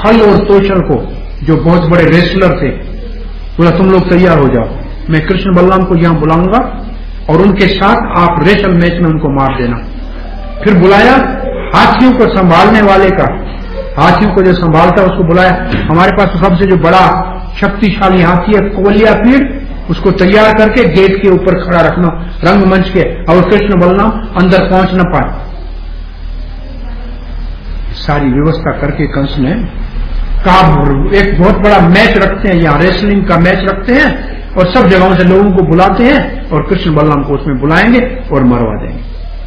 खल और तोषण को, जो बहुत बड़े रेसलर थे, बोला तुम लोग तैयार हो जाओ, मैं कृष्ण बलराम को यहां बुलाऊंगा और उनके साथ आप रेसल मैच में उनको मार देना। फिर बुलाया हाथियों को संभालने वाले का, हाथियों को जो संभालता है उसको बुलाया। हमारे पास सबसे जो बड़ा शक्तिशाली हाथी है कोलिया पीड़, उसको तैयार करके गेट के ऊपर खड़ा रखना रंगमंच के, और कृष्ण बलराम अंदर पहुंच न पाए। सारी व्यवस्था करके कंस ने कहा एक बहुत बड़ा मैच रखते हैं, यहाँ रेसलिंग का मैच रखते हैं और सब जगहों से लोगों को बुलाते हैं और कृष्ण बलराम को उसमें बुलाएंगे और मरवा देंगे।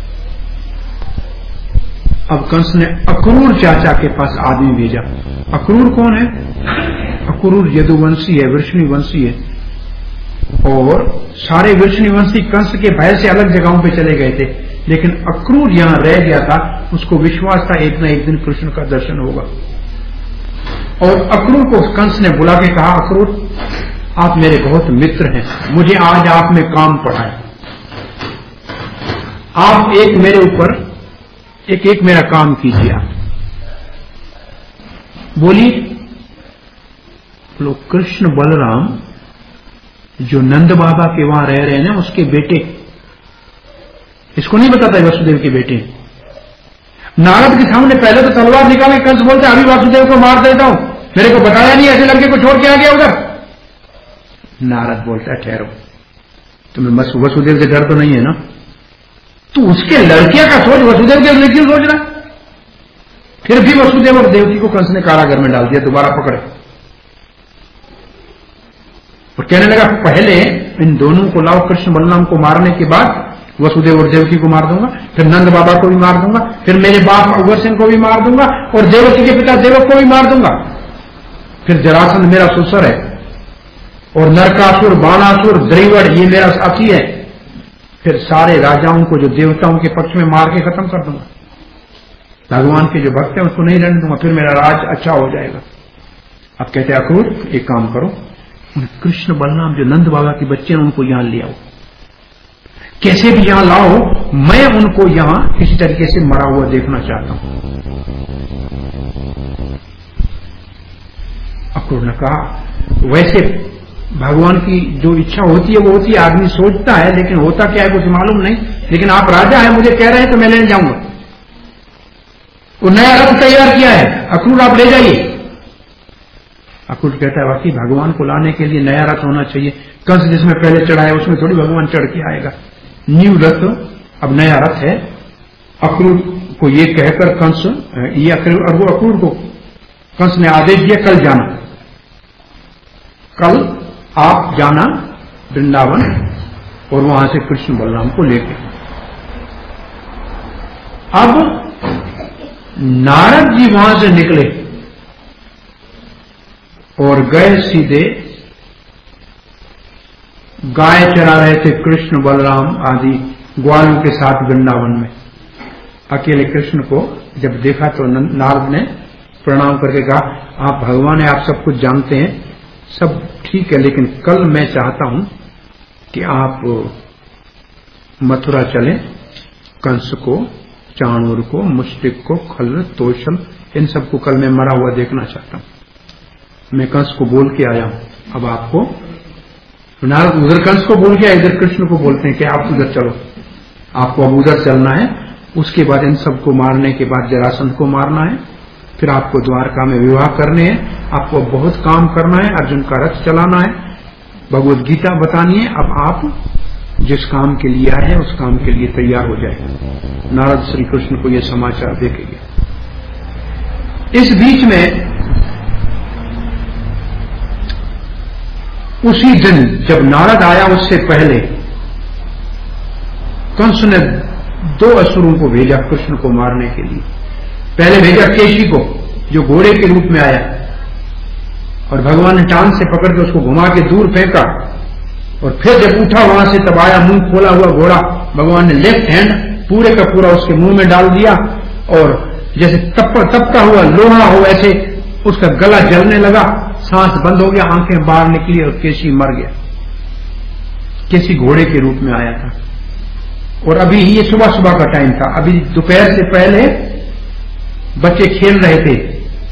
अब कंस ने अक्रूर चाचा के पास आदमी भेजा। अक्रूर कौन है? अक्रूर यदुवंशी है, वृष्णिवंशी है, और सारे वृष्णिवंशी कंस के भय से अलग जगहों पे चले गए थे, लेकिन अक्रूर यहां रह गया था। उसको विश्वास था एक न एक दिन कृष्ण का दर्शन होगा। और अक्रूर को कंस ने बुला के कहा, अक्रूर आप मेरे बहुत मित्र हैं, मुझे आज आप में काम पड़ा है, आप एक मेरे ऊपर एक मेरा काम कीजिए। आप बोली, लोग कृष्ण बलराम जो नंद बाबा के वहां रह रहे हैं ना, उसके बेटे, इसको नहीं बताता है वसुदेव के बेटे। नारद के सामने पहले तो तलवार निकाले, कंस बोलते अभी वासुदेव को मार देता हूं, मेरे को बताया नहीं, ऐसे लड़के को छोड़ के आ गया उधर। नारद बोलता है ठहरो, तुम्हें वसुदेव से डर तो नहीं है ना? तू उसके लड़कियां का सोच, वसुदेव के लिए क्यों सोच रहा? फिर भी वसुदेव और देवकी को कंस ने कारागार में डाल दिया, दोबारा पकड़े और कहने लगा पहले इन दोनों को लाओ, कृष्ण बलराम को मारने के बाद वसुदेव और देवकी को मार दूंगा, फिर नंद बाबा को भी मार दूंगा, फिर मेरे बाप अग्रसेन को भी मार दूंगा और देवकी के पिता देवक को भी मार दूंगा। फिर जरासंध मेरा सुसर है और नरकासुर, बाणासुर, द्रिवड़ ये मेरा साथी है। फिर सारे राजाओं को जो देवताओं के पक्ष में मार के खत्म कर दूंगा, भगवान के जो भक्त हैं उसको नहीं रहने दूंगा, फिर मेरा राज अच्छा हो जाएगा। अब कहते हैं अक्रूर एक काम करो, कृष्ण बलराम जो नंद बाबा के बच्चे हैं उनको यहां ले आओ, कैसे भी यहां लाओ, मैं उनको यहां किसी तरीके से मरा हुआ देखना चाहता हूं। अक्रूर ने कहा वैसे भगवान की जो इच्छा होती है वो होती है, आदमी सोचता है लेकिन होता क्या है कुछ मालूम नहीं, लेकिन आप राजा हैं, मुझे कह रहे हैं तो मैं लेने जाऊंगा। वो नया रथ तैयार किया है, अक्रूर आप ले जाइए। अक्रूर कहता है वाकई भगवान को लाने के लिए नया रथ होना चाहिए, कंस जिसमें पहले चढ़ाया उसमें थोड़ी भगवान चढ़ के आएगा, न्यू रथ, अब नया रथ है। अक्रूर को ये कहकर कंस, ये अक्रूर को कंस ने आदेश दिया कल जाना, कल आप जाना वृंदावन और वहां से कृष्ण बलराम को लेके। अब नारद जी वहां से निकले और गए सीधे, गाय चरा रहे थे कृष्ण बलराम आदि ग्वालों के साथ वृंदावन में। अकेले कृष्ण को जब देखा तो नारद ने प्रणाम करके कहा आप भगवान है, आप सब कुछ जानते हैं, सब ठीक है, लेकिन कल मैं चाहता हूं कि आप मथुरा चलें, कंस को, चाणूर को, मुष्टिक को, खल, तोषण, इन सबको कल मैं मरा हुआ देखना चाहता हूं। मैं कंस को बोल के आया हूं। अब आपको नारद उधर कंस को बोल के, इधर कृष्ण को बोलते हैं कि आप उधर चलो, आपको अब उधर चलना है। उसके बाद इन सबको मारने के बाद जरासंध को मारना है, फिर आपको द्वारका में विवाह करने हैं, आपको बहुत काम करना है, अर्जुन का रथ चलाना है, भगवत गीता बतानी है। अब आप जिस काम के लिए आए हैं उस काम के लिए तैयार हो जाए। नारद श्री कृष्ण को यह समाचार देखेंगे। इस बीच में उसी दिन जब नारद आया उससे पहले कंस ने 2 असुरों को भेजा कृष्ण को मारने के लिए। पहले भेजा केशी को जो घोड़े के रूप में आया और भगवान ने टांग से पकड़ के उसको घुमा के दूर फेंका, और फिर जब उठा वहां से तब आया मुंह खोला हुआ घोड़ा, भगवान ने लेफ्ट हैंड पूरे का पूरा उसके मुंह में डाल दिया और जैसे तपता हुआ लोहा हो ऐसे उसका गला जलने लगा, सांस बंद हो गया, आंखें बाहर निकली और केशी मर गया। केशी घोड़े के रूप में आया था और अभी ये सुबह सुबह का टाइम था, अभी दोपहर से पहले बच्चे खेल रहे थे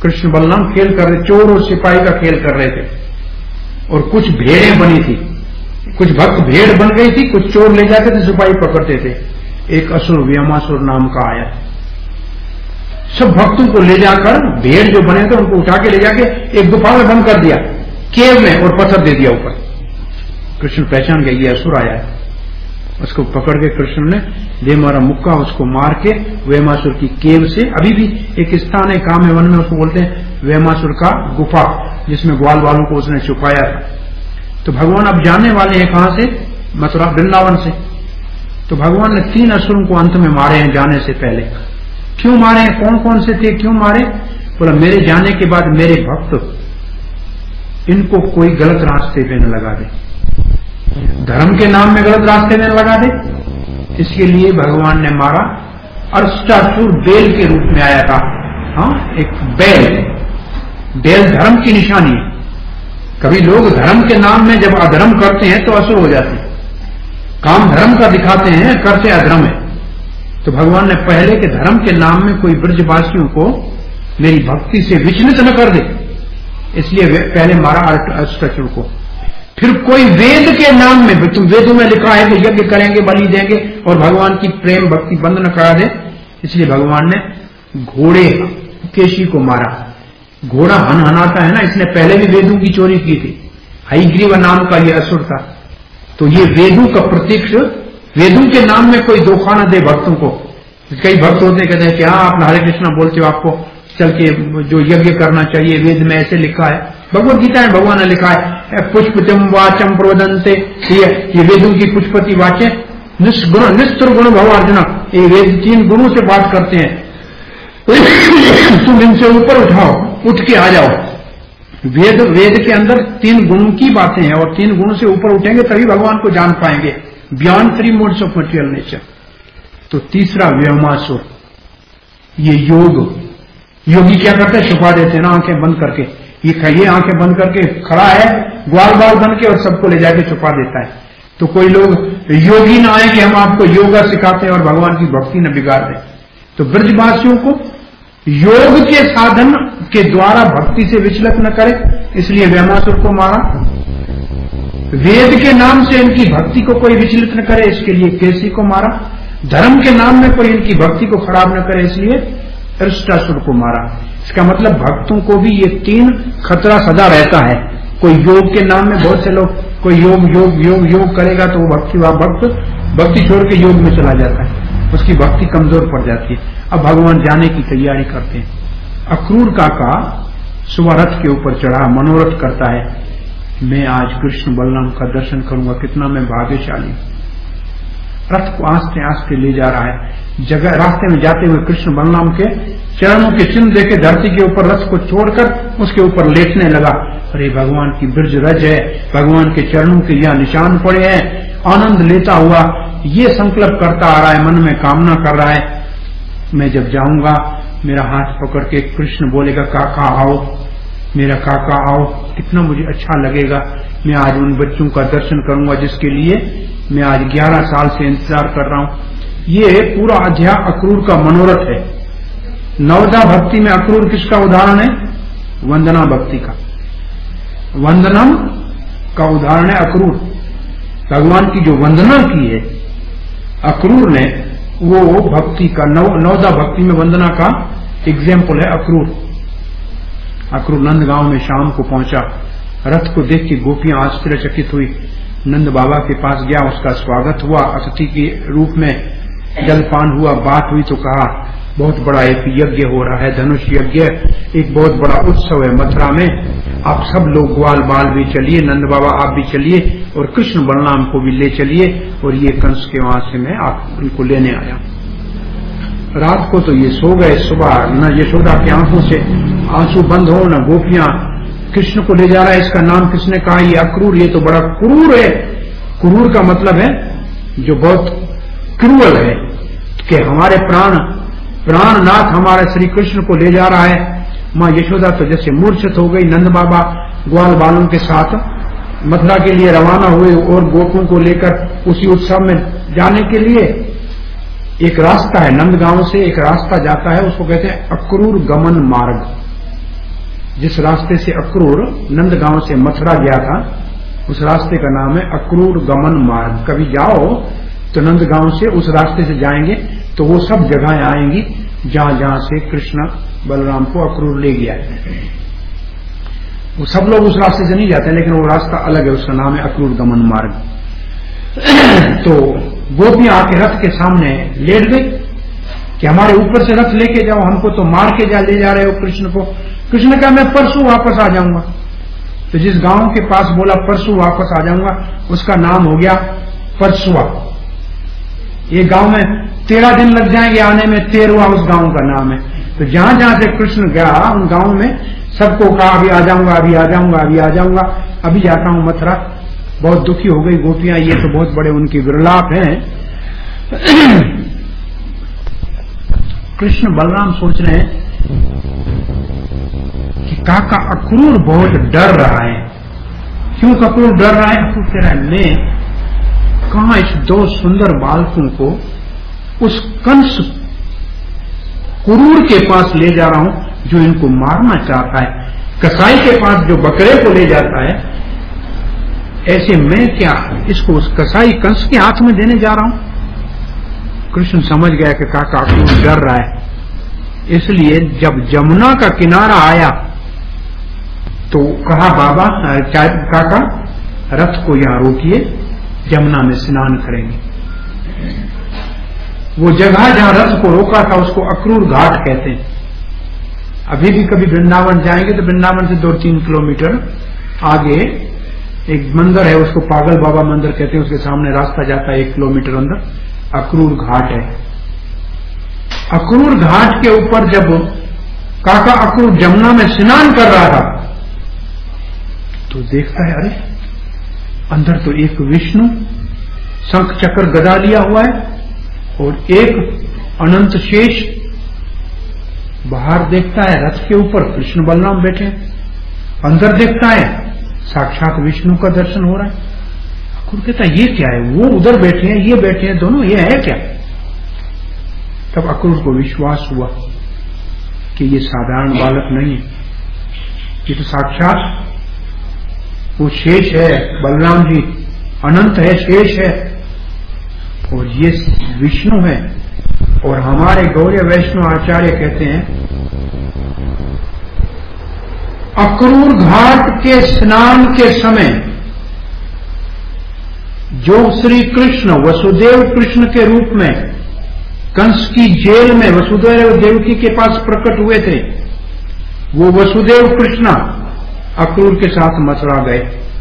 कृष्ण बलराम खेल कर रहे, चोर और सिपाही का खेल कर रहे थे, और कुछ भेड़ें बनी थी, कुछ भक्त भेड़ बन गई थी, कुछ चोर ले जाते थे, सिपाही पकड़ते थे। एक असुर व्योमासुर नाम का आया, सब भक्तों को ले जाकर, भेड़ जो बने थे उनको उठा के ले जाके एक गुफा में बंद कर दिया, केव में, और पत्थर दे दिया ऊपर। कृष्ण पहचान गए ये असुर आया है, उसको पकड़ के कृष्ण ने दे मारा मुक्का, उसको मार के वेमासुर की केव से, अभी भी एक स्थान है काम्य वन में, उसको बोलते हैं वेमासुर का गुफा, जिसमें ग्वाल वालों को उसने छुपाया था। तो भगवान अब जाने वाले हैं कहां से? मथुरा वृंदावन से। तो भगवान ने 3 असुरों को अंत में मारे हैं जाने से पहले। क्यों मारे हैं? कौन कौन से थे, क्यों मारे? बोला मेरे जाने के बाद मेरे भक्त इनको कोई गलत रास्ते पे न लगा दे, धर्म के नाम में गलत रास्ते में लगा दे, इसके लिए भगवान ने मारा। अर्ष्टासुर बेल के रूप में आया था। हाँ, एक बेल धर्म की निशानी है। कभी लोग धर्म के नाम में जब अधर्म करते हैं तो असुर हो जाते हैं, काम धर्म का दिखाते हैं, करते अधर्म है। तो भगवान ने पहले के धर्म के नाम में कोई ब्रजवासियों को मेरी भक्ति से विचलित न कर दे, इसलिए पहले मारा अर्ष्टासुर को। फिर कोई वेद के नाम में, तुम वेदों में लिखा है कि यज्ञ करेंगे, बलि देंगे, और भगवान की प्रेम भक्ति बंद न करा दे, इसलिए भगवान ने घोड़े केशी को मारा। घोड़ा हनहनाता है ना, इसने पहले भी वेदों की चोरी की थी। हयग्रीव नाम का ये असुर था। तो ये वेदों का प्रतीक, वेदों के नाम में कोई धोखा न दे भक्तों को। कई भक्त होते कहते हैं कि हाँ आप हरे कृष्णा बोलते हो, आपको चल के जो यज्ञ करना चाहिए, वेद में ऐसे लिखा है, भगवद गीता में भगवान ने लिखा है पुष्पतिम वाचम प्रवदन्ते, ये वेदों की पुष्पति वाचे निस्तर गुण भव अर्जुन, ये वेद 3 गुणों से बात करते हैं, तुम इनसे ऊपर उठाओ, उठ के आ जाओ। वेद के अंदर 3 गुणों की बातें हैं, और 3 गुणों से ऊपर उठेंगे तभी भगवान को जान पाएंगे, beyond 3 modes of material nature. तो तीसरा व्योमासुर, ये योगी क्या करते हैं? छुपा देते हैं ना आंखें बंद करके। ये आंखें बंद करके खड़ा है ग्वाल बाल बन के, और सबको ले जाके छुपा देता है। तो कोई लोग योगी ना आए कि हम आपको योगा सिखाते हैं और भगवान की भक्ति न बिगाड़ दें। तो ब्रजवासियों को योग के साधन के द्वारा भक्ति से विचलित न करे, इसलिए व्योमासुर को मारा। वेद के नाम से इनकी भक्ति को कोई विचलित न करे, इसके लिए केसी को मारा। धर्म के नाम में कोई इनकी भक्ति को खराब न करे, इसलिए अर्ष्टासुर को मारा। इसका मतलब भक्तों को भी ये 3 खतरा सदा रहता है। कोई योग के नाम में, बहुत से लोग कोई योग करेगा तो वो भक्ति छोड़ के योग में चला जाता है, उसकी भक्ति कमजोर पड़ जाती है। अब भगवान जाने की तैयारी करते हैं। अक्रूर काका सुबह रथ के ऊपर चढ़ा, मनोरथ करता है, मैं आज कृष्ण बलराम का दर्शन करूंगा, कितना मैं भाग्यशाली। रथ को आस्ते आस्ते ले जा रहा है। जगह रास्ते में जाते हुए कृष्ण बलराम के चरणों के चिन्ह देखे धरती के ऊपर रथ को छोड़कर उसके ऊपर लेटने लगा। अरे भगवान की ब्रज रज है, भगवान के चरणों के यहाँ निशान पड़े हैं। आनंद लेता हुआ ये संकल्प करता आ रहा है, मन में कामना कर रहा है, मैं जब जाऊंगा मेरा हाथ पकड़ के कृष्ण बोलेगा काका आओ, मेरा काका आओ, कितना मुझे अच्छा लगेगा। मैं आज उन बच्चों का दर्शन करूंगा जिसके लिए मैं आज 11 साल से इंतजार कर रहा हूं। ये पूरा अध्याय अक्रूर का मनोरथ है। नवदा भक्ति में अक्रूर किसका उदाहरण है? वंदना भक्ति का। वंदनम का उदाहरण है अक्रूर। भगवान की जो वंदना की है अक्रूर ने, वो भक्ति का नवदा भक्ति में वंदना का एग्जाम्पल है अक्रूर। अक्रूर नंदगांव में शाम को पहुंचा, रथ को देख के गोपियां आश्चर्यचकित हुई। नंद बाबा के पास गया, उसका स्वागत हुआ, अतिथि के रूप में जलपान हुआ, बात हुई तो कहा बहुत बड़ा एक यज्ञ हो रहा है, धनुष यज्ञ, एक बहुत बड़ा उत्सव है मथुरा में, आप सब लोग ग्वाल बाल भी चलिए, नंद बाबा आप भी चलिए, और कृष्ण बलराम को भी ले चलिए, और ये कंस के वहां से मैं आप उनको लेने आया। रात को तो ये सो गए, सुबह न यशोदा की आंखों से आंसू बंद हो, न गोपियां कृष्ण को ले जा रहा है। इसका नाम किसने कहा? ये अक्रूर, ये तो बड़ा क्रूर है। क्रूर का मतलब है जो बहुत क्रूअल है, कि हमारे प्राणनाथ हमारे श्री कृष्ण को ले जा रहा है। माँ यशोदा तो जैसे मूर्छित हो गई। नंद बाबा ग्वाल बालों के साथ मथुरा के लिए रवाना हुए, और गोपों को लेकर उसी उत्सव में जाने के लिए। एक रास्ता है नंदगांव से, एक रास्ता जाता है, उसको कहते हैं अक्रूर गमन मार्ग। जिस रास्ते से अक्रूर नंदगांव से मथुरा गया था, उस रास्ते का नाम है अक्रूर गमन मार्ग। कभी जाओ तो नंदगांव से उस रास्ते से जाएंगे तो वो सब जगहें आएंगी जहां जहां से कृष्ण बलराम को अक्रूर ले गया है। वो सब लोग उस रास्ते से नहीं जाते, लेकिन वो रास्ता अलग है, उसका नाम है अक्रूर गमन मार्ग। तो गोपियां आके रथ के सामने लेट गई कि हमारे ऊपर से रथ लेके जाओ, हमको तो मार के ले जा रहे हो कृष्ण को। कृष्ण कहा मैं परसों वापस आ जाऊंगा। तो जिस गांव के पास बोला परसों वापस आ जाऊंगा, उसका नाम हो गया परसुआ। ये गांव में 13 दिन लग जाएंगे आने में, 13वां उस गांव का नाम है। तो जहां जहां से कृष्ण गया उन गांव में सबको कहा अभी आ जाऊंगा, अभी आ जाऊंगा, अभी आ जाऊंगा, अभी जाता हूं मथुरा। बहुत दुखी हो गई गोपियां, ये तो बहुत बड़े उनकी विरलाप हैं। कृष्ण बलराम सोच रहे हैं कि काका अक्रूर बहुत डर रहा है। क्यों अक्रूर डर रहा है? अक्रूर कह रहा है मैं कहां इस 2 सुंदर बालकों को उस कंस क्रूर के पास ले जा रहा हूं जो इनको मारना चाहता है, कसाई के पास जो बकरे को ले जाता है, ऐसे मैं क्या इसको उस कसाई कंस के हाथ में देने जा रहा हूं? कृष्ण समझ गया कि काका अक्रूर डर रहा है, इसलिए जब जमुना का किनारा आया तो कहा बाबा काका रथ को यहां रोकिए, जमुना में स्नान करेंगे। वो जगह जहां रथ को रोका था उसको अक्रूर घाट कहते हैं। अभी भी कभी वृंदावन जाएंगे तो वृंदावन से 2-3 किलोमीटर आगे एक मंदिर है, उसको पागल बाबा मंदिर कहते हैं, उसके सामने रास्ता जाता है 1 किलोमीटर अंदर, अक्रूर घाट है। अक्रूर घाट के ऊपर जब काका अक्रूर जमुना में स्नान कर रहा था तो देखता है अरे अंदर तो एक विष्णु शंख चक्र गदा लिया हुआ है और एक अनंत शेष। बाहर देखता है रथ के ऊपर कृष्ण बलराम बैठे, अंदर देखता है साक्षात विष्णु का दर्शन हो रहा है। अक्रूर कहता है ये क्या है? वो उधर बैठे हैं, ये बैठे हैं, दोनों ये है क्या? तब अक्रूर को विश्वास हुआ कि ये साधारण बालक नहीं है, ये तो साक्षात वो शेष है, बलराम जी अनंत है, शेष है, और ये विष्णु है। और हमारे गौड़ीय वैष्णव आचार्य कहते हैं अक्रूर घाट के स्नान के समय जो श्री कृष्ण वसुदेव कृष्ण के रूप में कंस की जेल में वसुदेव देवकी के पास प्रकट हुए थे, वो वसुदेव कृष्ण अक्रूर के साथ मथुरा गए।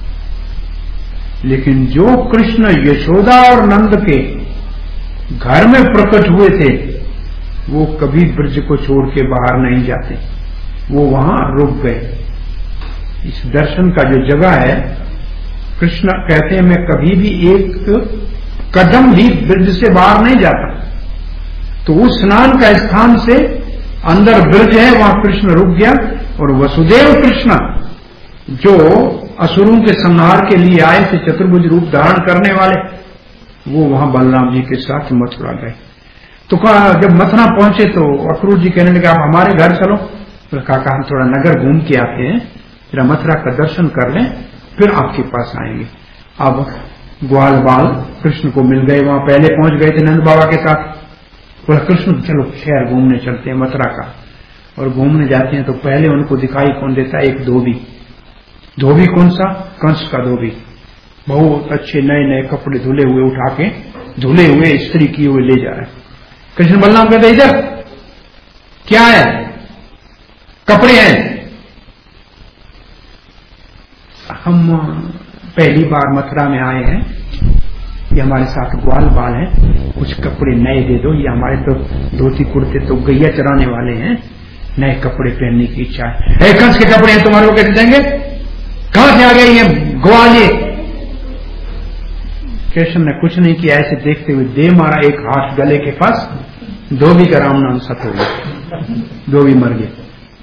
लेकिन जो कृष्ण यशोदा और नंद के घर में प्रकट हुए थे वो कभी ब्रज को छोड़ के बाहर नहीं जाते, वो वहां रुक गए। इस दर्शन का जो जगह है, कृष्ण कहते हैं मैं कभी भी एक कदम भी ब्रज से बाहर नहीं जाता। तो उस स्नान का स्थान से अंदर ब्रज है, वहां कृष्ण रुक गया। और वसुदेव कृष्ण जो असुरों के संहार के लिए आए थे, चतुर्भुज रूप धारण करने वाले, वो वहां बलराम जी के साथ मथुरा गए। तो जब मथुरा पहुंचे तो अक्रूर जी कहने लगे आप हमारे घर चलो। तो काका हम थोड़ा नगर घूम के आते हैं, जरा मथुरा का दर्शन कर लें, फिर आपके पास आएंगे। अब ग्वाल बाल कृष्ण को मिल गए, वहां पहले पहुंच गए थे नंद बाबा के साथ। बोला कृष्ण चलो शहर घूमने चलते हैं मथुरा का। और घूमने जाते हैं तो पहले उनको दिखाई कौन देता है? एक धोबी। धोबी कौन सा? कंस का धोबी, बहुत अच्छे नए नए कपड़े धुले हुए उठा के, धुले हुए इस्त्री किए हुए ले जा रहे हैं। कृष्ण बलराम कहते इधर क्या है? कपड़े हैं। हम पहली बार मथुरा में आए हैं, ये हमारे साथ ग्वाल बाल हैं, कुछ कपड़े नए दे दो, ये हमारे तो धोती कुर्ते तो गैया चराने वाले हैं, नए कपड़े पहनने की इच्छा है। कंस के कपड़े हैं तुम्हारे को कैसे देंगे? कहां से आ गए ये ग्वाल? ये कृष्ण ने कुछ नहीं किया, ऐसे देखते हुए दे मारा एक हाथ गले के पास, धोबी का राम नाम सत हो गया, धोबी मर गया।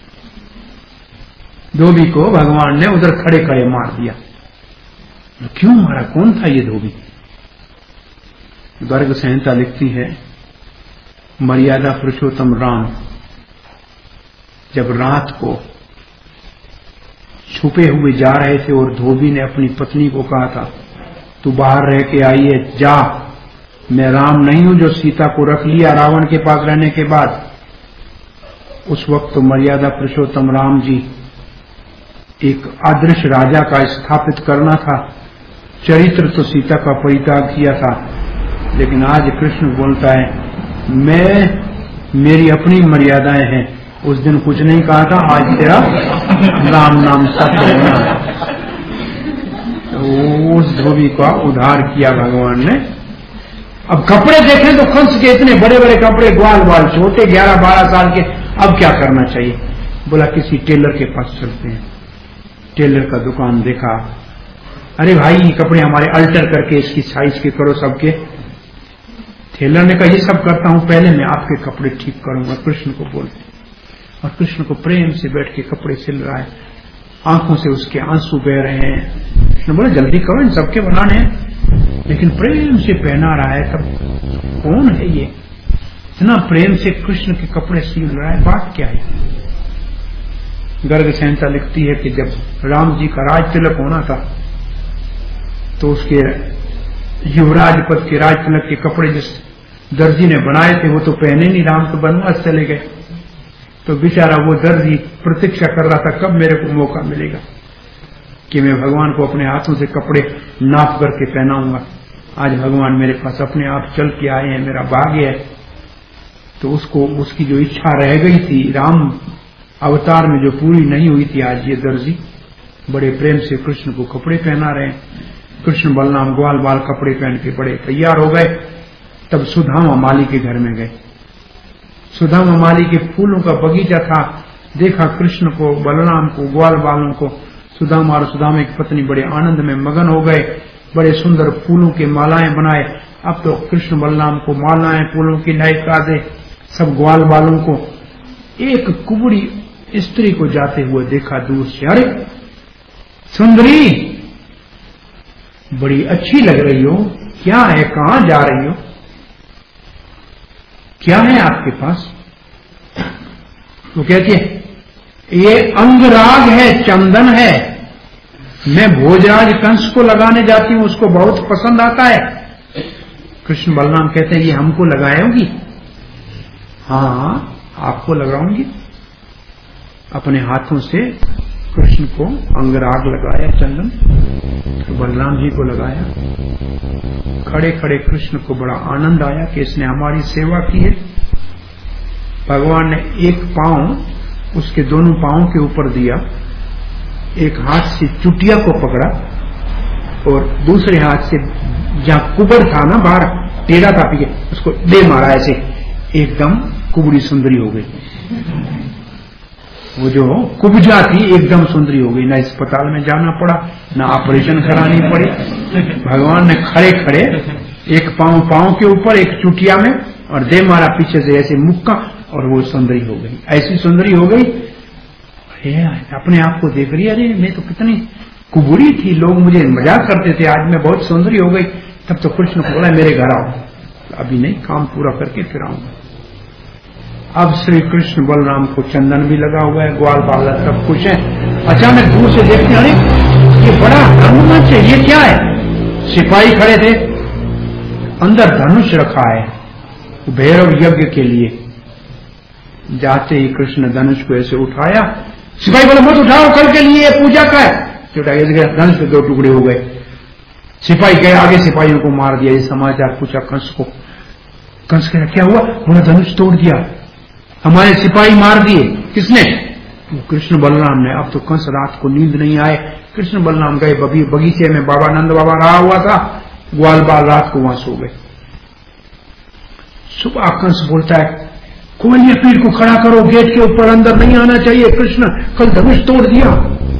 धोबी को भगवान ने उधर खड़े खड़े मार दिया। क्यों मारा? कौन था ये धोबी? गर्ग संहिता लिखती है मर्यादा पुरुषोत्तम राम जब रात को छुपे हुए जा रहे थे और धोबी ने अपनी पत्नी को कहा था, तू बाहर रह के आई है, जा, मैं राम नहीं हूं जो सीता को रख लिया रावण के पास रहने के बाद। उस वक्त तो मर्यादा पुरुषोत्तम राम जी एक आदर्श राजा का स्थापित करना था, चरित्र तो सीता का परित्याग किया था। लेकिन आज कृष्ण बोलता है मेरी अपनी मर्यादाएं हैं, उस दिन कुछ नहीं कहा था, आज तेरा राम नाम सत्य होना। तो उस धोबी का उद्धार किया भगवान ने। अब कपड़े देखें तो कंस के इतने बड़े बड़े कपड़े, ग्वाल ग्वाल छोटे 11-12 साल के, अब क्या करना चाहिए? बोला किसी टेलर के पास चलते हैं। टेलर का दुकान देखा, अरे भाई ये कपड़े हमारे अल्टर करके इसकी साइज के करो सबके। टेलर ने कहा ये सब करता हूं, पहले मैं आपके कपड़े ठीक करूंगा। कृष्ण को बोलते, और कृष्ण को प्रेम से बैठ के कपड़े सिल रहा है, आंखों से उसके आंसू बह रहे हैं। कृष्ण बोले जल्दी करो, इन सबके बनाने हैं, लेकिन प्रेम से पहना रहा है। तब कौन है ये इतना प्रेम से कृष्ण के कपड़े सिल रहा है, बात क्या है? गर्ग संहिता लिखती है कि जब राम जी का राज तिलक होना था तो उसके युवराज पद के राज तिलक के कपड़े जिस दर्जी ने बनाए थे वो तो पहने नहीं, राम तो बनवास चले गए। तो बेचारा वो दर्जी प्रतीक्षा कर रहा था कब मेरे को मौका मिलेगा कि मैं भगवान को अपने हाथों से कपड़े नाप करके पहनाऊंगा। आज भगवान मेरे पास अपने आप चल के आए हैं, मेरा भाग्य है। तो उसको उसकी जो इच्छा रह गई थी राम अवतार में जो पूरी नहीं हुई थी, आज ये दर्जी बड़े प्रेम से कृष्ण को कपड़े पहना रहे हैं। कृष्ण बलराम ग्वाल बाल कपड़े पहन के बड़े तैयार हो गए। तब सुदामा माली के घर में गए। सुदामा माली के फूलों का बगीचा था, देखा कृष्ण को, बलराम को, ग्वाल बालों को। सुदामा और सुदामा की पत्नी बड़े आनंद में मगन हो गए, बड़े सुंदर फूलों के मालाएं बनाए। अब तो कृष्ण बलराम को मालाएं फूलों की नायिका दे, सब ग्वाल बालों को। एक कुबड़ी स्त्री को जाते हुए देखा दूर से, अरे सुंदरी बड़ी अच्छी लग रही हो, क्या है, कहां जा रही हो, क्या है आपके पास? वो कहती है ये अंगराग है, चंदन है, मैं भोजराज कंस को लगाने जाती हूं, उसको बहुत पसंद आता है। कृष्ण बलराम कहते हैं ये हमको लगाएगी? हाँ आपको लगाऊंगी। अपने हाथों से कृष्ण को अंगराग लगाया, चंदन बलराम जी को लगाया। खड़े खड़े कृष्ण को बड़ा आनंद आया कि इसने हमारी सेवा की है। भगवान ने एक पांव उसके दोनों पांवों के ऊपर दिया, एक हाथ से चुटिया को पकड़ा और दूसरे हाथ से जहां कुबड़ था ना, बाहर टेढ़ा था पीछे, उसको दे मारा ऐसे, एकदम कुबड़ी सुंदरी हो गई। वो जो कुब्जा थी एकदम सुंदरी हो गई, ना अस्पताल में जाना पड़ा, ना ऑपरेशन करानी पड़ी। भगवान ने खड़े खड़े एक पांव के ऊपर, एक चुटिया में, और दे मारा पीछे से ऐसे मुक्का, और वो सुंदरी हो गई। ऐसी सुंदरी हो गई, अपने आप को देख रही, अरे मैं तो कितनी कुबड़ी थी, लोग मुझे मजाक करते थे, आज मैं बहुत सुंदरी हो गई। तब तो कृष्ण को बोला मेरे घर आओ, अभी नहीं, काम पूरा करके फिर आऊंगा। अब श्री कृष्ण बलराम को चंदन भी लगा हुआ है, ग्वाल बाल सब कुछ है। अचानक दूर से देखते हैं, अरे ये बड़ा रंगमंच है, ये क्या है? सिपाही खड़े थे, अंदर धनुष रखा है भैरव यज्ञ के लिए। जाते ही कृष्ण धनुष को ऐसे उठाया, सिपाही बोले मत उठाओ, कल के लिए पूजा का है। धनुष के 2 टुकड़े हो गए। सिपाही गए आगे, सिपाहियों को मार दिया। ये समाचार पूछा कंस को। कंस कह क्या हुआ? बोला धनुष तोड़ दिया, हमारे सिपाही मार दिए। किसने? कृष्ण बलराम ने। अब तो कंस रात को नींद नहीं आए। कृष्ण बलराम गए बगीचे में, बाबा नंद बाबा रहा हुआ था, ग्वाल बाल रात को वहां सो गए। सुबह कंस बोलता है खोलिए पीठ को खड़ा करो, गेट के ऊपर अंदर नहीं आना चाहिए, कृष्ण कल धनुष तोड़ दिया,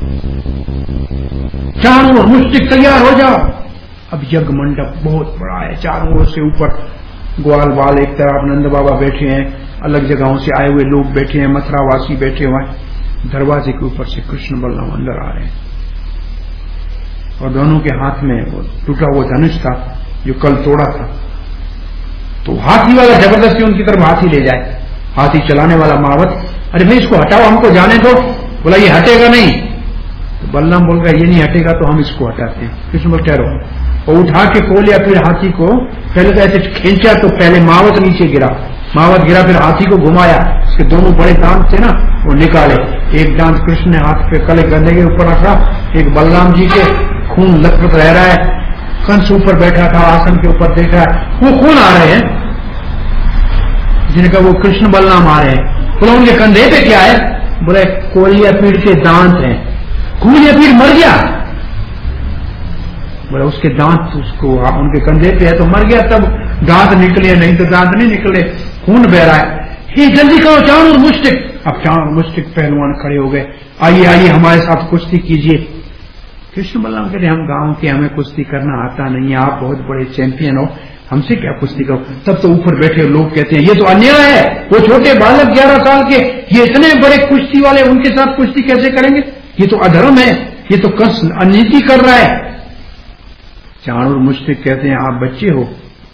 चारों ओर मुष्टिक तैयार हो जाओ। अब यज्ञ मंडप बहुत बड़ा है, चारों ओर से ऊपर ग्वाल बाल एक तरफ, नंद बाबा बैठे हैं, अलग जगहों से आए हुए लोग बैठे हैं, मथुरावासी बैठे हुए हैं। दरवाजे के ऊपर से कृष्ण बलराम अंदर आ रहे हैं और दोनों के हाथ में वो टूटा हुआ धनुष था जो कल तोड़ा था। तो हाथी वाला जबरदस्ती उनकी तरफ हाथी ले जाए, हाथी चलाने वाला महावत, अरे भाई इसको हटाओ, हमको जाने दो। बोला ये हटेगा नहीं। तो बलराम बोल रहा ये नहीं हटेगा तो हम इसको हटाते हैं। कृष्ण बोल ठहरो, और उठा के कोलिया फिर हाथी को पहले तो ऐसे खींचा तो पहले मावत नीचे गिरा, मावत गिरा, फिर हाथी को घुमाया, उसके दोनों बड़े दांत थे ना वो निकाले, एक दांत कृष्ण ने हाथ पे कले गंदे के ऊपर रखा, एक बलराम जी के खून लथपथ रह रहा है, कंस ऊपर बैठा था आसन के ऊपर देख रहा है, वो खून आ रहे हैं, जिनका वो कृष्ण बलराम आ रहे हैं। बोला उनके कंधे पे क्या है? बोले कोलिया पीड़ के दांत हैं। कोलिया पीड़ मर गया? बोला उसके दांत उसको उनके कंधे पे है तो मर गया, तब दांत निकले, नहीं तो दांत नहीं निकले, खून बह रहा है। हे जल्दी करो चाणूर मुष्टिक। अब चाणूर मुष्टिक पहलवान खड़े हो गए, आइए आइए हमारे साथ कुश्ती कीजिए। कृष्ण बलराम कहते हम गांव के, हमें कुश्ती करना आता नहीं है, आप बहुत बड़े चैंपियन हो, हमसे क्या कुश्ती करो। तब तो ऊपर बैठे लोग कहते हैं ये तो अन्याय है, वो छोटे बालक 11 साल के, ये इतने बड़े कुश्ती वाले, उनके साथ कुश्ती कैसे करेंगे, ये तो अधर्म है, ये तो कंस अनीति कर रहा है। चाणूर मुष्टिक कहते हैं आप बच्चे हो,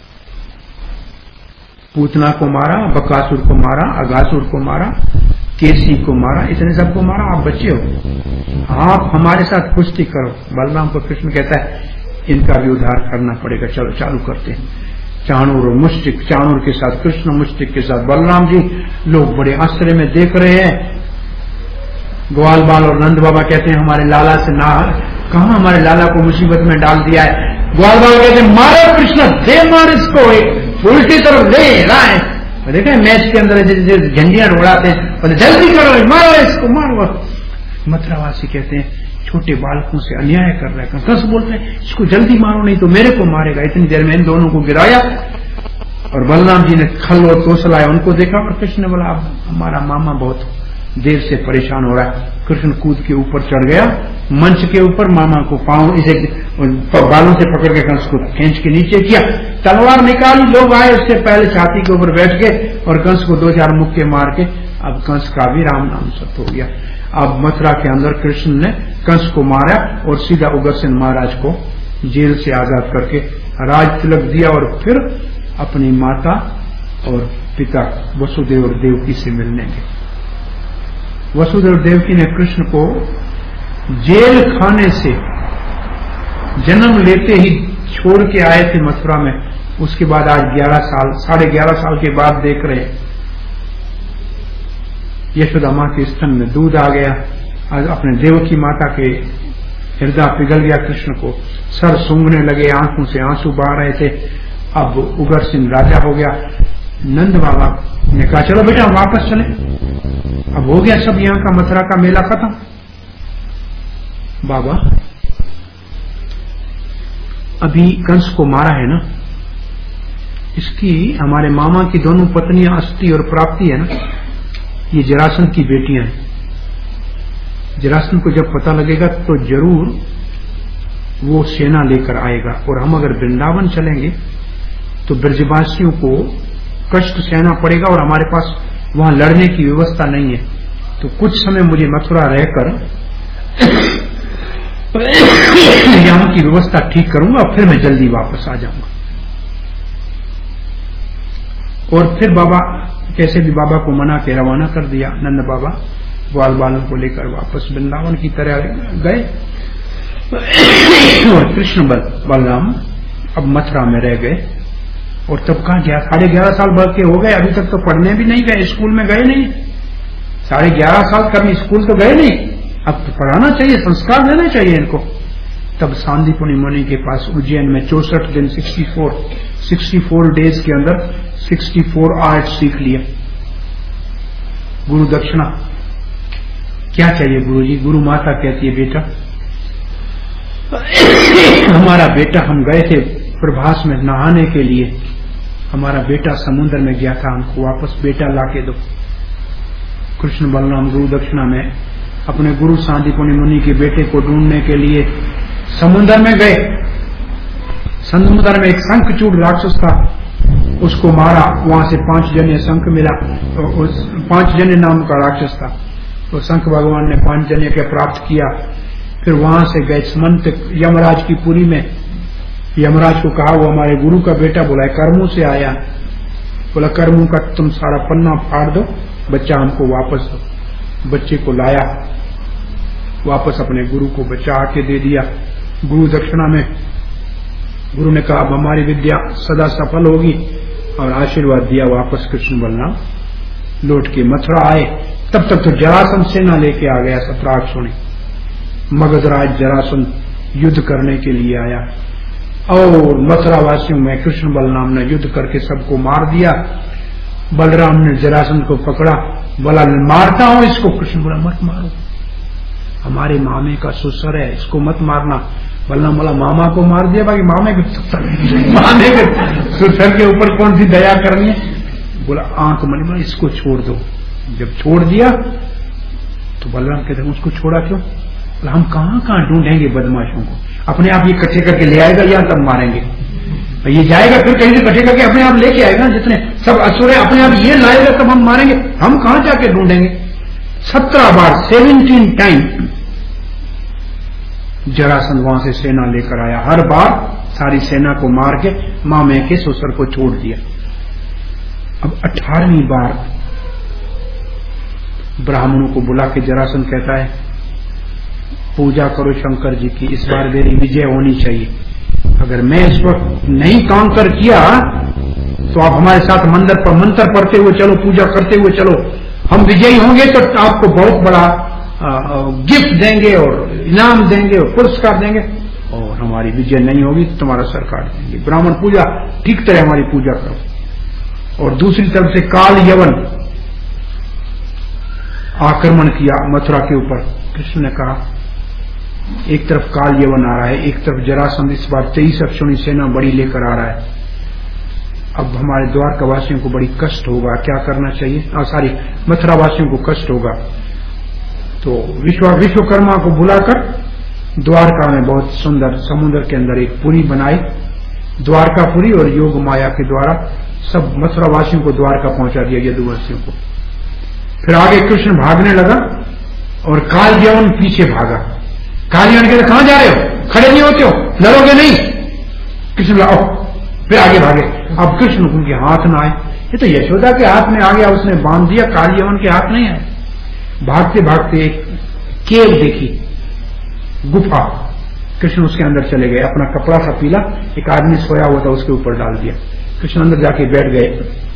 पूतना को मारा, बकासुर को मारा, अगासुर को मारा, केसी को मारा, इतने सबको मारा, आप बच्चे हो, आप हमारे साथ कुश्ती करो। बलराम को कृष्ण कहता है इनका भी उद्धार करना पड़ेगा, चलो चालू करते हैं। चाणूर और मुष्टिक, चाणूर के साथ कृष्ण, मुष्टिक के साथ बलराम जी, लोग बड़े आश्चर्य में देख रहे हैं। ग्वाल बाल और नंद बाबा कहते हैं हमारे लाला से ना, कहां हमारे लाला को मुसीबत में डाल दिया है। ग्वाल बाल कहते हैं मारो कृष्ण, दे मार इसको, एक उल्टी तरफ ले रहा है। देखे मैच के अंदर जैसे झंडियां उड़ाते हैं, जल्दी करो मारो इसको, मारो। मथुरावासी कहते हैं छोटे बालकों से अन्याय कर रहा है। कंस बोलते हैं इसको जल्दी मारो नहीं तो मेरे को मारेगा। इतनी देर में इन दोनों को गिराया और बलराम जी ने खल और तोसलाया, उनको देखा और कृष्ण ने बोला अब हमारा मामा बहुत देर से परेशान हो रहा है। कृष्ण कूद के ऊपर चढ़ गया, मंच के ऊपर मामा को पांव इसे बालों से पकड़ के कंस को खींच के नीचे किया, तलवार निकाली, लोग आए उससे पहले छाती के ऊपर बैठ गए और कंस को 2-4 मुक्के मार के अब कंस का भी राम नाम सत्य हो गया। अब मथुरा के अंदर कृष्ण ने कंस को मारा और सीधा उग्रसेन महाराज को जेल से आजाद करके राज तिलक दिया और फिर अपनी माता और पिता वसुदेव और देवकी से मिलने गए। वसुदेव देवकी ने कृष्ण को जेल खाने से जन्म लेते ही छोड़ के आए थे मथुरा में, उसके बाद आज 11.5 साल के बाद देख रहे यशोदा मां के स्तन में दूध आ गया। आज अपने देवकी माता के हृदय पिघल गया, कृष्ण को सर सूंघने लगे, आंखों से आंसू बह रहे थे। अब उग्रसेन राजा हो गया। नंद बाबा ने कहा चलो बेटा वापस चले, अब हो गया सब यहाँ का मथुरा का मेला खत्म। बाबा अभी कंस को मारा है ना, इसकी हमारे मामा की दोनों पत्नियां अस्थि और प्राप्ति है ना, ये जरासंध की बेटियां हैं। जरासंध को जब पता लगेगा तो जरूर वो सेना लेकर आएगा और हम अगर वृंदावन चलेंगे तो ब्रजवासियों को कष्ट सहना पड़ेगा और हमारे पास वहां लड़ने की व्यवस्था नहीं है। तो कुछ समय मुझे मथुरा रहकर यहां की व्यवस्था ठीक करूंगा और फिर मैं जल्दी वापस आ जाऊंगा। और फिर बाबा कैसे भी बाबा को मना के रवाना कर दिया। नंद बाबा ग्वाल बालों को लेकर वापस वृंदावन की तरह गए और कृष्ण बलराम अब मथुरा में रह गए। और तब कहा 11.5 साल बढ़ के हो गए, अभी तक तो पढ़ने भी नहीं गए, स्कूल में गए नहीं। 11.5 साल कभी स्कूल तो गए नहीं, अब तो पढ़ाना चाहिए, संस्कार देना चाहिए इनको। तब सांदीपनि मुनि के पास उज्जैन में 64 दिन 64 डेज के अंदर 64 आर्ट सीख लिया। गुरु दक्षिणा क्या चाहिए गुरु जी? गुरु माता कहती है बेटा हमारा बेटा, हम गए थे प्रभास में नहाने के लिए, हमारा बेटा समुद्र में गया था, हमको वापस बेटा लाके दो। कृष्ण बलराम गुरु दक्षिणा में अपने गुरु सांदीपनि मुनि के बेटे को ढूंढने के लिए समुद्र में गए। समुद्र में एक शंखचूड़ राक्षस था, उसको मारा, वहां से 5 जने शंख मिला, उस 5 जने नाम का राक्षस था, तो शंख भगवान ने 5 जने के प्राप्त किया। फिर वहां से गए समंत यमराज की पुरी में, यमराज को कहा वो हमारे गुरु का बेटा, बोला कर्मों से आया, बोला कर्मों का तुम सारा पन्ना फाड़ दो, बच्चा हमको वापस दो। बच्चे को लाया वापस अपने गुरु को बचा के दे दिया। गुरु दक्षिणा में गुरु ने कहा अब हमारी विद्या सदा सफल होगी और आशीर्वाद दिया। वापस कृष्ण बलराम लौट के मथुरा आए। तब तक तो जरासंध सेना लेके आ गया। सत्राक्षों ने मगधराज जरासंध युद्ध करने के लिए आया और मथुरा वासियों में कृष्ण बलराम ने युद्ध करके सबको मार दिया। बलराम ने जरासंध को पकड़ा, बोला मारता हूं इसको। कृष्ण बोला मत मारो, हमारे मामे का सुसर है, इसको मत मारना। बलराम बोला मामा को मार दिया, बाकी मामे के सुसर के ऊपर कौन सी दया करनी है। बोला आंख मनी बोला इसको छोड़ दो। जब छोड़ दिया तो बलराम कहते हैं उसको छोड़ा क्यों? बोला हम कहां कहां ढूंढेंगे बदमाशों को, अपने आप ये इकट्ठे करके ले आएगा या तब मारेंगे। ये जाएगा फिर कहीं से इकट्ठे करके अपने आप लेके आएगा, जितने सब असुर है अपने आप ये लाएगा तब हम मारेंगे, हम कहां जाके ढूंढेंगे। 17 बार 17 टाइम जरासंध वहां से सेना लेकर आया। हर बार सारी सेना को मार के मामे के ससुर को छोड़ दिया। अब 18वीं बार ब्राह्मणों को बुला के जरासंध कहता है पूजा करो शंकर जी की, इस बार मेरी विजय होनी चाहिए। अगर मैं इस वक्त नहीं काउंटर किया तो आप हमारे साथ मंत्र पढ़ते हुए चलो, पूजा करते हुए चलो, हम विजयी होंगे तो आपको बहुत बड़ा गिफ्ट देंगे और इनाम देंगे और पुरस्कार देंगे, और हमारी विजय नहीं होगी तो तुम्हारा सर काट देंगे। ब्राह्मण पूजा ठीक तरह हमारी पूजा करो। और दूसरी तरफ से काल यवन आक्रमण किया मथुरा के ऊपर। कृष्ण ने कहा एक तरफ काल यवन आ रहा है, एक तरफ जरासंध इस बार 23 अक्षौणी सेना बड़ी लेकर आ रहा है। अब हमारे द्वारकावासियों को बड़ी कष्ट होगा, क्या करना चाहिए? मथुरा वासियों को कष्ट होगा। तो विश्वकर्मा को बुलाकर द्वारका में बहुत सुंदर समुद्र के अंदर एक पुरी बनाई, द्वारकापुरी, और योग माया के द्वारा सब मथुरा वासियों को द्वारका पहुंचा दिया, यदुवंशियों को। फिर आगे कृष्ण भागने लगा और कालयवन पीछे भागा। कालयवन कहते कहां जा रहे हो, खड़े नहीं होते हो, लड़ोगे नहीं? कृष्ण लाओ, फिर आगे भागे। अब कृष्ण उनके हाथ न आए, ये तो यशोदा के हाथ में आ गया, उसने बांध दिया, कालयवन के हाथ नहीं आए। भागते भागते एक केव देखी, गुफा, कृष्ण उसके अंदर चले गए। अपना कपड़ा सा पीला, एक आदमी सोया हुआ था उसके ऊपर डाल दिया। कृष्ण अंदर जाके बैठ गए।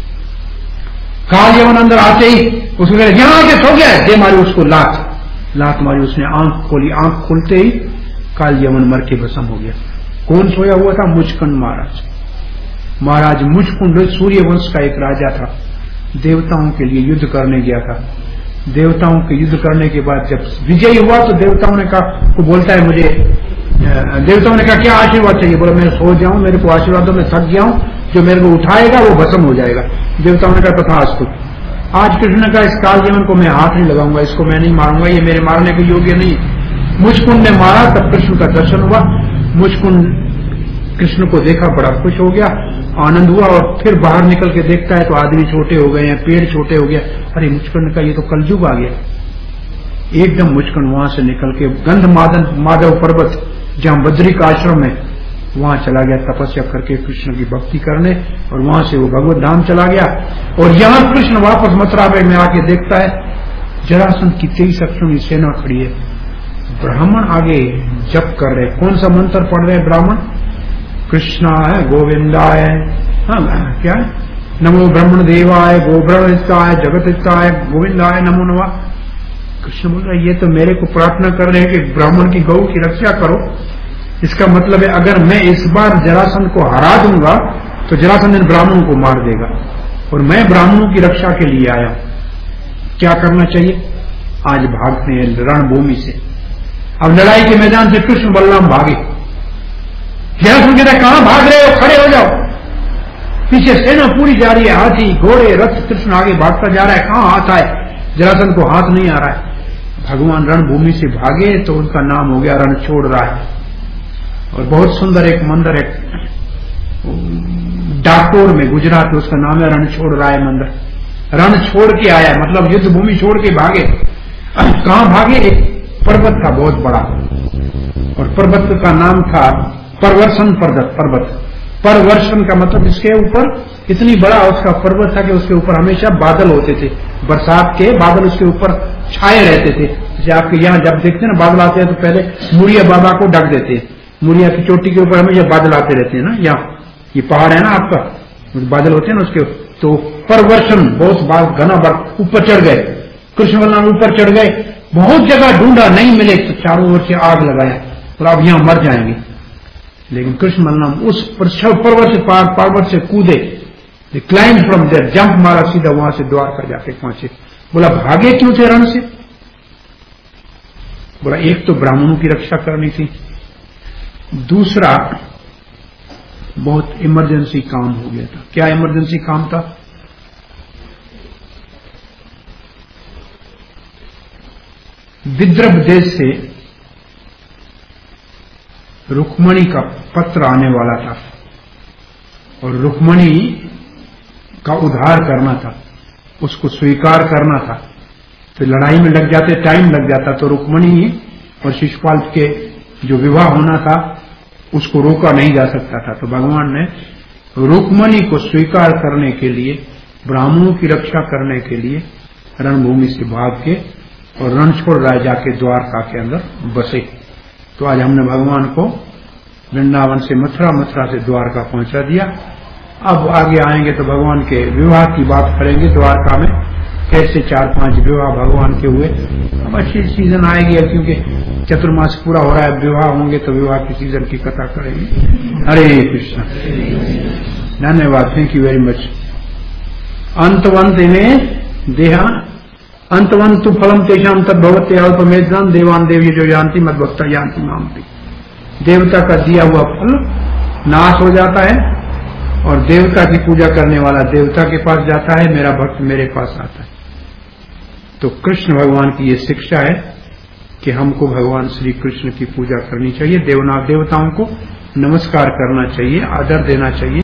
काल यवन अंदर आते ही उसको कह यहां आके सो गया है, दे मारी उसको लात मारी। उसने आंख खोली, आंख खुलते ही काल यवन मर के भस्म हो गया। कौन सोया हुआ था? मुचकुंद महाराज। महाराज मुचकुंद सूर्यवंश का एक राजा था, देवताओं के लिए युद्ध करने गया था। देवताओं के युद्ध करने के बाद जब विजयी हुआ तो देवताओं ने कहा, वो बोलता है मुझे, देवताओं ने कहा क्या आशीर्वाद चाहिए? बोला मैं सो जाऊं, मेरे को आशीर्वाद दो, मैं थक गया हूं, जो मेरे को उठाएगा वो भस्म हो जाएगा। देवताओं ने कहा तथास्तु। आज कृष्ण ने कहा इस कालयवन को मैं हाथ नहीं लगाऊंगा, इसको मैं नहीं मारूंगा, ये मेरे मारने के योग्य नहीं। मुचकुंद ने मारा, तब कृष्ण का दर्शन हुआ। मुचकुंद कृष्ण को देखा, बड़ा खुश हो गया, आनंद हुआ, और फिर बाहर निकल के देखता है तो आदमी छोटे हो गए हैं, पेड़ छोटे हो गया। अरे मुचकुंद का ये तो कलयुग आ गया। एकदम मुचकुंद वहां से निकल के गंध माधव पर्वत जहां बद्रिक आश्रम है वहां चला गया तपस्या करके कृष्ण की भक्ति करने, और वहां से वो भगवत धाम चला गया। और यहां कृष्ण वापस मथुरा में आके देखता है जरासंध की 23 अक्षौणी सेना खड़ी है। ब्राह्मण आगे जप कर रहे, कौन सा मंत्र पढ़ रहे हैं ब्राह्मण? कृष्णाय गोविंदाय, क्या है? नमो ब्रह्मण देवाय, गोब्रह्महिताय, जगतहिताय, गोविंदाय नमो नमः। कृष्ण बोल रहा ये तो मेरे को प्रार्थना कर रहे हैं कि ब्राह्मण की गौ की रक्षा करो। इसका मतलब है अगर मैं इस बार जरासंध को हरा दूंगा तो जरासंध इन ब्राह्मणों को मार देगा, और मैं ब्राह्मणों की रक्षा के लिए आया। क्या करना चाहिए? आज भागते हैं रणभूमि से। अब लड़ाई के मैदान से कृष्ण बलराम भागे। जरासंध कहता है कहां भाग रहे हो, खड़े हो जाओ। पीछे सेना पूरी जा रही है, हाथी घोड़े रथ, कृष्ण आगे भागता जा रहा है। कहां हाथ आए? जरासंध को हाथ नहीं आ रहा है। भगवान रणभूमि से भागे तो उनका नाम हो गया रणछोड़ राय। और बहुत सुंदर एक मंदिर है डाकोर में, गुजरात में, उसका नाम है रणछोड़ राय मंदिर। रण छोड़ के आया मतलब युद्ध भूमि छोड़ के भागे। कहां भागे? एक पर्वत था बहुत बड़ा, और पर्वत का नाम था परवर्षण पर्वत। परवर्षण का मतलब इसके ऊपर इतनी बड़ा उसका पर्वत था कि उसके ऊपर हमेशा बादल होते थे, बरसात के बादल उसके ऊपर छाए रहते थे। जैसे आपके यहाँ जब देखते हैं ना बादल आते हैं तो पहले मुड़िया बाबा को ढक देते हैं, मुड़िया की चोटी के ऊपर हमें बादल आते रहते हैं ना, यहाँ ये पहाड़ है ना आपका, बादल होते हैं ना उसके, तो परवर्षण बहुत बार घना बार ऊपर चढ़ गए, कृष्ण बलराम ऊपर चढ़ गए, बहुत जगह ढूंढा नहीं मिले तो चारों ओर से आग लगाया और अब यहां मर जाएंगे। लेकिन कृष्ण बलराम उस पर्वत से पर्वत से कूदे, क्लाइम फ्रॉम देयर, जंप मारा सीधा वहां से द्वारका जाके पहुंचे। बोला भागे क्यों थे रण से? बोला एक तो ब्राह्मणों की रक्षा करनी थी, दूसरा बहुत इमरजेंसी काम हो गया था। क्या इमरजेंसी काम था? विद्रभ देश से रुक्मणी का पत्र आने वाला था और रुक्मणी का उद्धार करना था, उसको स्वीकार करना था। तो लड़ाई में लग जाते, टाइम लग जाता, तो रुक्मणी और शिशुपाल के जो विवाह होना था उसको रोका नहीं जा सकता था। तो भगवान ने रुक्मणी को स्वीकार करने के लिए, ब्राह्मणों की रक्षा करने के लिए रणभूमि से भाग के और रणछोड़ राय जाके द्वारका के अंदर बसे। तो आज हमने भगवान को वृंदावन से मथुरा, मथुरा से द्वारका पहुंचा दिया। अब आगे आएंगे तो भगवान के विवाह की बात करेंगे, द्वारका में कैसे 4-5 विवाह भगवान के हुए। अब अच्छी सीजन आएगी, अब क्योंकि चतुर्मास पूरा हो रहा है, विवाह होंगे तो विवाह की सीजन की कथा करेंगे। हरे कृष्ण, धन्यवाद, थैंक यू वेरी मच। अंतवंत में देहा अंतवंतु फलम तेषाम तद्भवते अल्पमेधन देवान देवी जो जानती मद भक्ता जानती मामती। देवता का दिया हुआ फल नाश हो जाता है और देवता की पूजा करने वाला देवता के पास जाता है, मेरा भक्त मेरे पास आता है। तो कृष्ण भगवान की ये शिक्षा है कि हमको भगवान श्री कृष्ण की पूजा करनी चाहिए, देवताओं को नमस्कार करना चाहिए, आदर देना चाहिए।